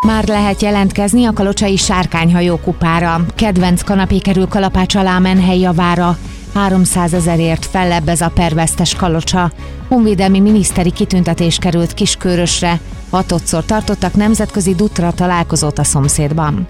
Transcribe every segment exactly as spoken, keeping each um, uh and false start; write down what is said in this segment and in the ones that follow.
Már lehet jelentkezni a kalocsai sárkányhajó kupára. Kedvenc kanapé kerül kalapács alá a Menhely javára. háromszázezerért fellebbez a pervesztes kalocsa. Honvédelmi miniszteri kitüntetés került Kiskörösre. Hatodszor tartottak nemzetközi Dutra találkozót a szomszédban.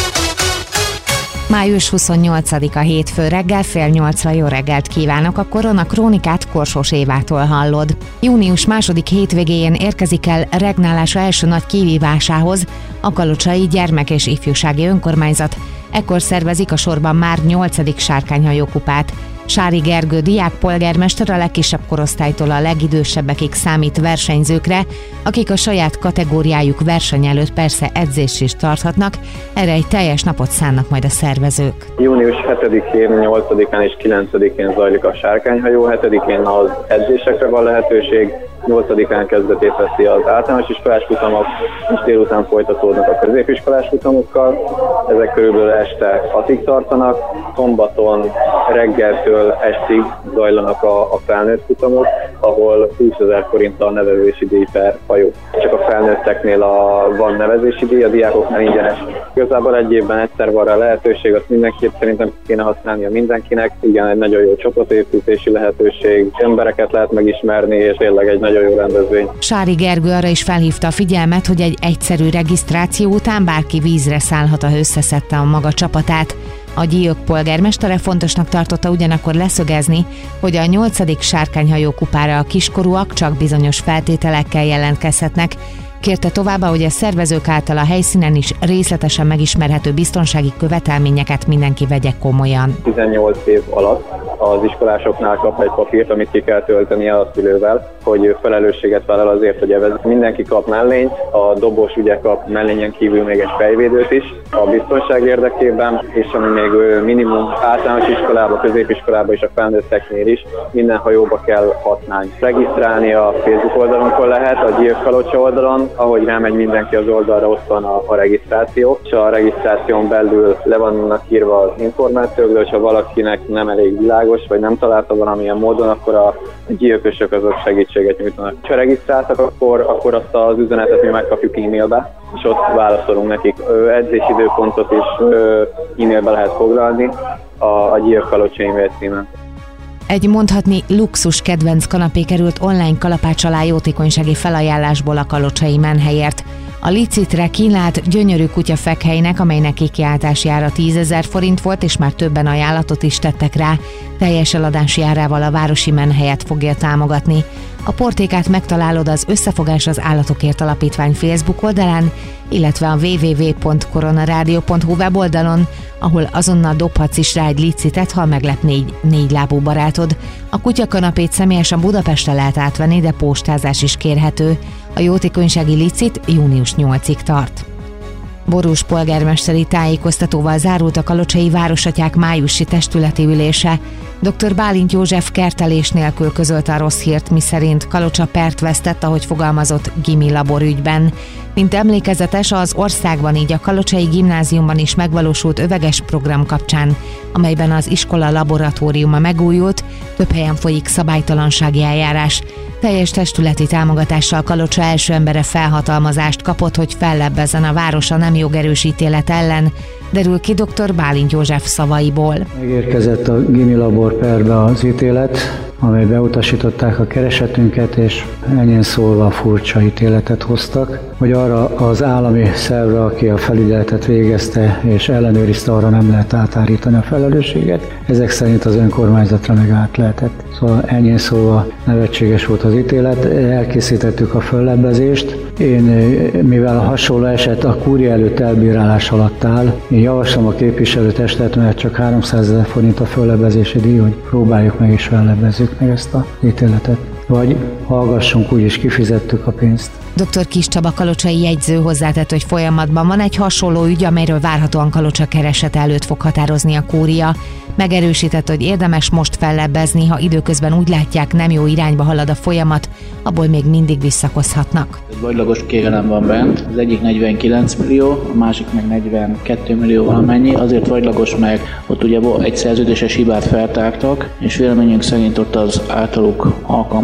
május huszonnyolcadika hétfő reggel fél nyolcra jó reggelt kívánok, a Korona Krónikát Korsós Évától hallod. Június második hétvégéjén érkezik el regnálása első nagy kihívásához a Kalocsai Gyermek- és Ifjúsági Önkormányzat. Ekkor szervezik a sorban már nyolcadik sárkányhajókupát. Sári Gergő diákpolgármester a legkisebb korosztálytól a legidősebbekig számít versenyzőkre, akik a saját kategóriájuk verseny előtt persze edzést is tarthatnak, erre egy teljes napot szánnak majd a szervezők. június hetedikén, nyolcadikán és kilencedikén zajlik a sárkányhajó, hetedikén az edzésekre van lehetőség, nyolcadikán kezdetét veszi az általános iskolás futamok, és délután folytatódnak a középiskolás futamokkal. Ezek körülbelül este hatig tartanak, szombaton reggeltől estig zajlanak a, a felnőtt futamok, ahol húszezer forinttal nevezési díj per hajó. Csak a felnőtteknél a, van nevezési díj, a diákoknál ingyenes. Igazából egy évben egyszer van rá lehetőség, azt mindenképp szerintem kéne használnia mindenkinek. Igen, egy nagyon jó csapatépítési lehetőség, embereket lehet megismerni, és tényleg egy nagyon jó rendezvény. Sári Gergő arra is felhívta a figyelmet, hogy egy egyszerű regisztráció után bárki vízre szállhat, ha összeszedte a maga csapatát. A Gyík polgármestere fontosnak tartotta ugyanakkor leszögezni, hogy a nyolcadik sárkányhajó kupára a kiskorúak csak bizonyos feltételekkel jelentkezhetnek. Kérte továbbá, hogy a szervezők által a helyszínen is részletesen megismerhető biztonsági követelményeket mindenki vegye komolyan. tizennyolc év alatt az iskolásoknál kap egy papírt, amit ki kell töltenie a szülővel, hogy ő felelősséget vállal azért, hogy evez. Mindenki kap mellényt, a dobos ugye kap mellényen kívül még egy fejvédőt is a biztonság érdekében, és ami még minimum általános iskolába, középiskolába és a felnőtteknél is minden hajóba kell használni. Regisztrálni a Facebook oldalunkon lehet, a Gyík Kalocsa oldalon, ahogy rámegy mindenki az oldalra, ott van a, a regisztráció, és a regisztráción belül le vannak írva az információk, de ha valakinek nem elég világos, vagy nem találta valamilyen módon, akkor a gyilkösök azok segítséget nyújtanak. Ha regisztráltak, akkor, akkor azt az üzenetet mi megkapjuk e-mailbe, és ott válaszolunk nekik. Edzésidőpontot is e-mailbe lehet foglalni a, a Gyík Kalocsa e-mail címen. Egy mondhatni luxus kedvenc kanapé került online kalapács alá jótékonysági felajánlásból a kalocsai Menhelyért. A licitre kínált gyönyörű kutya fekhelynek, amelynek kikiáltási ára tízezer forint volt, és már többen ajánlatot is tettek rá, teljes eladási árával a városi Menhelyet fogja támogatni. A portékát megtalálod az Összefogás az Állatokért Alapítvány Facebook oldalán, illetve a double-u double-u double-u pont koronaradio pont hu weboldalon, ahol azonnal dobhatsz is rá egy licitet, ha meglep négy négylábú barátod. A kutyakanapét személyesen Budapestre lehet átvenni, de postázás is kérhető. A jótékonysági licit június nyolcadikáig tart. Borús polgármesteri tájékoztatóval zárult a kalocsai városatyák májusi testületi ülése. dr. Bálint József kertelés nélkül közölte a rossz hírt, miszerint Kalocsa pert vesztett, ahogy fogalmazott, gimi labor ügyben. Mint emlékezetes, az országban, így a Kalocsai Gimnáziumban is megvalósult öveges program kapcsán, amelyben az iskola laboratóriuma megújult, több helyen folyik szabálytalansági eljárás. Teljes testületi támogatással Kalocsa első embere felhatalmazást kapott, hogy fellebbezzen a város a nem jogerős ítélet ellen, derül ki dr. Bálint József szavaiból. Megérkezett a gimi labor perbe az ítélet, amely beutasították a keresetünket, és ennyien szólva furcsa ítéletet hoztak, hogy arra az állami szervre, aki a felügyeletet végezte és ellenőrizte, arra nem lehet átárítani a felelősséget. Ezek szerint az önkormányzatra meg át lehetett. Szóval ennyien szólva nevetséges volt az ítélet, elkészítettük a fellebbezést. Én, mivel a hasonló eset a kúria előtt elbírálás alatt áll, én javaslom a képviselőtestület, mert csak háromszázezer forint a fellebbezési díj, hogy próbáljuk meg és fellebbezzük meg ezt a ítéletet. Vagy hallgassunk, úgyis kifizettük a pénzt. dr. Kis Csaba kalocsai jegyző hozzátett, hogy folyamatban van egy hasonló ügy, amelyről várhatóan Kalocsa keresete előtt fog határozni a kúria. Megerősített, hogy érdemes most fellebbezni, ha időközben úgy látják, nem jó irányba halad a folyamat, abból még mindig visszakozhatnak. Egy vagylagos kérelem van bent, az egyik negyvenkilenc millió, a másik meg negyvenkét millió valamennyi, azért vagylagos, meg ott ugye egy szerződéses hibát feltártak, és véleményünk szerint ott az általuk alkalmazott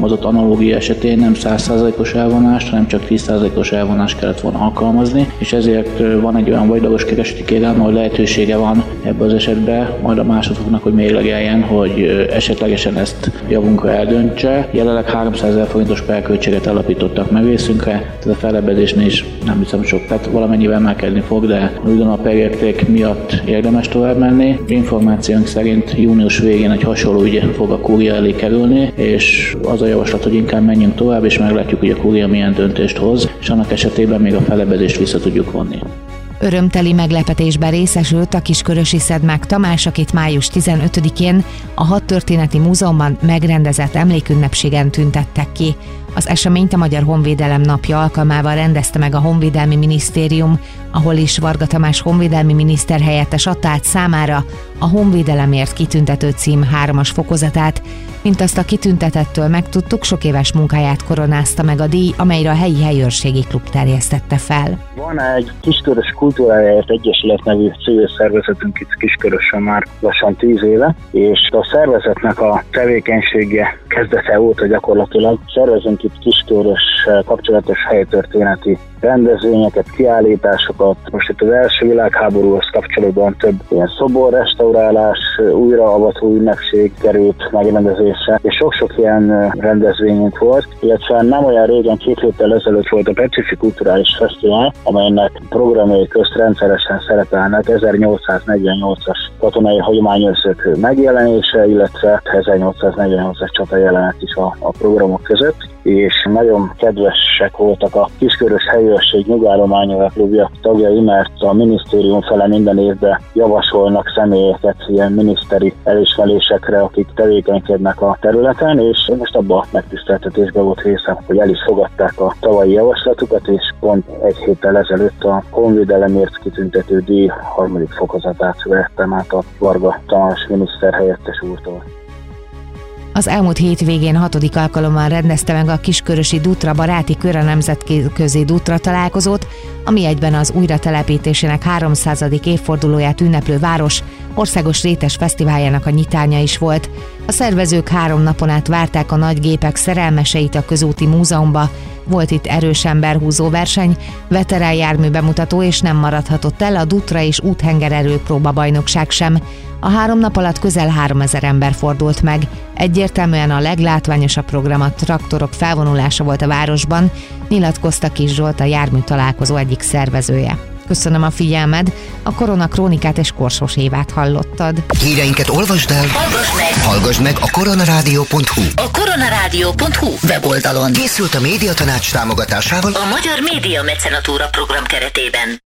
alkalmazott analógia esetén nem száz százalékos elvonást, hanem csak tíz százalékos elvonást kellett volna alkalmazni, és ezért van egy olyan vagydagos kereseti kérelem, ahol lehetősége van ebben az esetben majd a másodfoknak, hogy mérlegeljen, hogy esetlegesen ezt javunkra eldöntse. Jelenleg háromszázezer forintos perköltséget alapítottak meg részünkre, tehát a fellebbezésnél is nem hiszem sok, tehát valamennyivel emelkedni fog, de ugyan a perérték miatt érdemes tovább menni. Információnk szerint június végén egy hasonló ügy fog a kúria elé kerülni, és az a javaslat, hogy inkább menjünk tovább, és meglátjuk, hogy a kúria milyen döntést hoz, és annak esetében még a fellebbezést vissza tudjuk vonni. Örömteli meglepetésben részesült a Kiskörösi Szedmák Tamás, akit május tizenötödikén a Hadtörténeti Múzeumban megrendezett emlékünnepségen tüntettek ki. Az eseményt a Magyar Honvédelem napja alkalmával rendezte meg a Honvédelmi Minisztérium, ahol is Varga Tamás honvédelmi miniszter helyettes adta át számára a Honvédelemért kitüntető cím hármas fokozatát. Mint azt a kitüntetettől megtudtuk, sok éves munkáját koronázta meg a díj, amelyre a helyi helyőrségi klub terjesztette fel. Van egy Kiskörös Kultúrájáért Egyesület nevű civil szervezetünk itt Kiskörösön már lassan tíz éve, és a szervezetnek a tevékenysége kezdete óta gyakorlatilag szervezünk itt Kiskörös kapcsolatos helytörténeti rendezvényeket, kiállításokat. Most itt az első világháborúhoz kapcsolatban több ilyen szoborrestaurálás, újraavató ünnepség került megrendezésre, és sok-sok ilyen rendezvényünk volt, illetve nem olyan régen, két héttel ezelőtt volt a Petőfi Kulturális Fesztivál, amelynek programjai közt rendszeresen szerepelnek ezernyolcszáznegyvennyolcas katonai hagyományőrzők megjelenése, illetve ezernyolcszáznegyvennyolcas csata jelenet is a, a programok között, és nagyon kedvesek voltak a Kiskörös Helyőrség Nyugállományúak klubja tagjai, mert a minisztérium fele minden évben javasolnak személyeket ilyen miniszteri elismerésekre, akik tevékenykednek a területen, és most abban a megtiszteltetésben volt részem, hogy el is fogadták a tavalyi javaslatukat, és pont egy héttel ezelőtt a honvédelemért kitüntető díj harmadik fokozatát vettem át a Varga Tamás miniszter helyettes úrtól. Az elmúlt hétvégén hatodik alkalommal rendezte meg a Kiskörösi Dutra Baráti Kör a nemzetközi Dutra találkozót, ami egyben az újratelepítésének háromszázadik évfordulóját ünneplő város országos rétes fesztiváljának a nyitánya is volt. A szervezők három napon át várták a nagy gépek szerelmeseit a közúti múzeumba, volt itt erős emberhúzó verseny, veterán jármű bemutató, és nem maradhatott el a Dutra és úthengererő próbabajnokság sem. A három nap alatt közel háromezer ember fordult meg. Egyértelműen a leglátványosabb program a traktorok felvonulása volt a városban, nyilatkozta Kis Zsolt, a jármű találkozó egyik szervezője. Köszönöm a figyelmed, a Korona Krónikát és Korsos Évát hallottad. Híreinket olvasd el, hallgass meg, hallgass meg a koronarádió pont hu. A koronarádió pont hu weboldalon Készült a Médiatanács támogatásával a Magyar Média Mecenatúra program keretében.